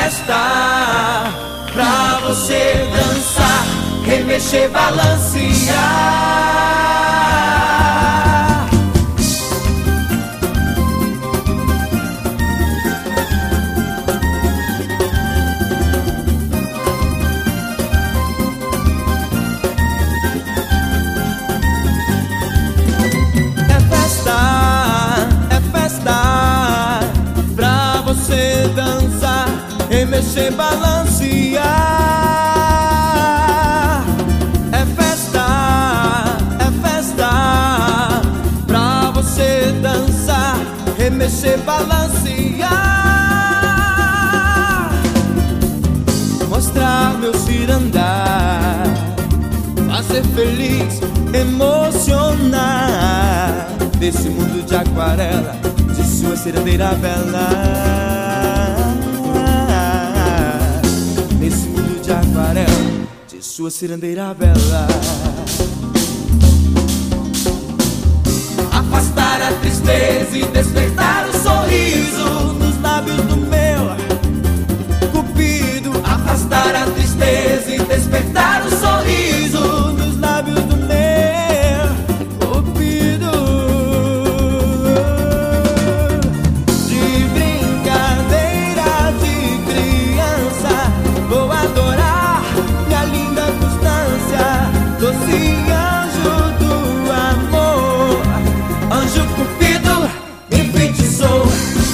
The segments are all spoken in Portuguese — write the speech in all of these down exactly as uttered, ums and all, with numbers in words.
festa pra você dançar, remexer, balancear. É festa, é festa pra você dançar, remexer, balancear. É festa, é festa pra você dançar, remexer, balancear. Mostrar meu cirandar, fazer feliz, emocionar. Desse mundo de aquarela, de sua cirandeira bela. Nesse mundo de aquarela, de sua cirandeira bela. Afastar a tristeza e despertar o sorriso nos lábios do meu cupido. Afastar a tristeza e despertar o sorriso nos lábios do meu cupido. De brincadeira de criança, vou adorar minha linda constância, doce anjo do amor. Anjo cupido me enfeitiçou,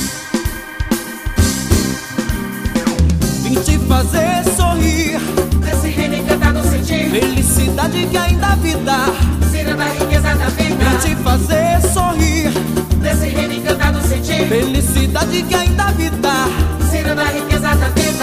vim te fazer sorrir, Desse reino encantado sentir felicidade que ainda a vida. ciranda, riqueza da Vim vida. te fazer sorrir, Desse reino encantado sentir felicidade que ainda a vida. ciranda, riqueza da vida.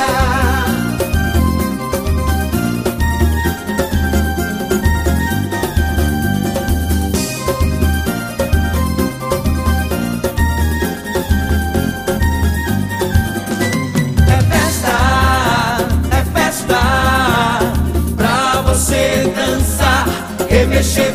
É festa, é festa pra você dançar, remexer,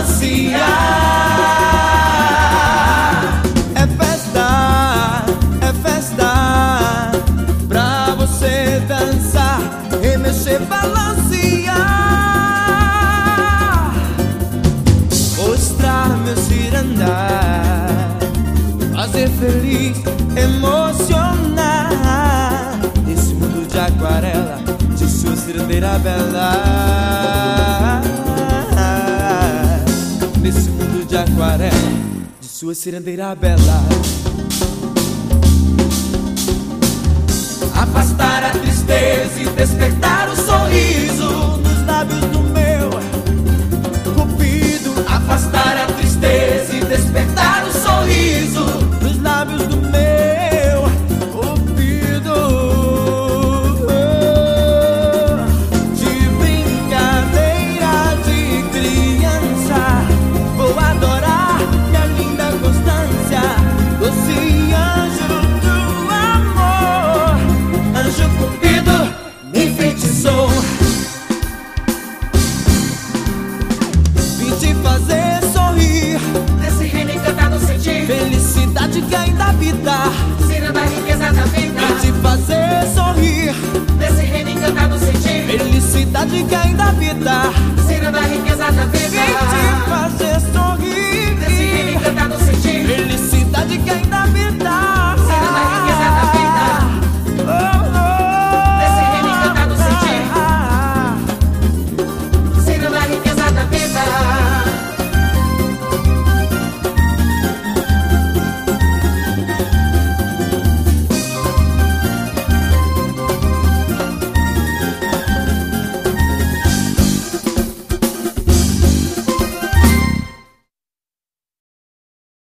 balancear. É festa, é festa pra você dançar, remexer, balancear. Mostrar meu cirandar, fazer feliz, emocionar. Nesse mundo de aquarela, de sua cirandeira bela. Nesse mundo de aquarela, de sua cirandeira bela. Afastar a tristeza e despertar o sorriso nos lábios do meu cupido. Afastar a tristeza e despertar o sorriso nos lábios do meu cupido. De brincadeira de criança, vou adorar minha linda constância, doce anjo do amor. Anjo cupido me enfeitiçou, vim te fazer sorrir, Desse reino encantado sentir felicidade que ainda a vida. ciranda, riqueza da vida. Vim te fazer sorrir, Desse reino encantado sentir felicidade que ainda a vida. ciranda,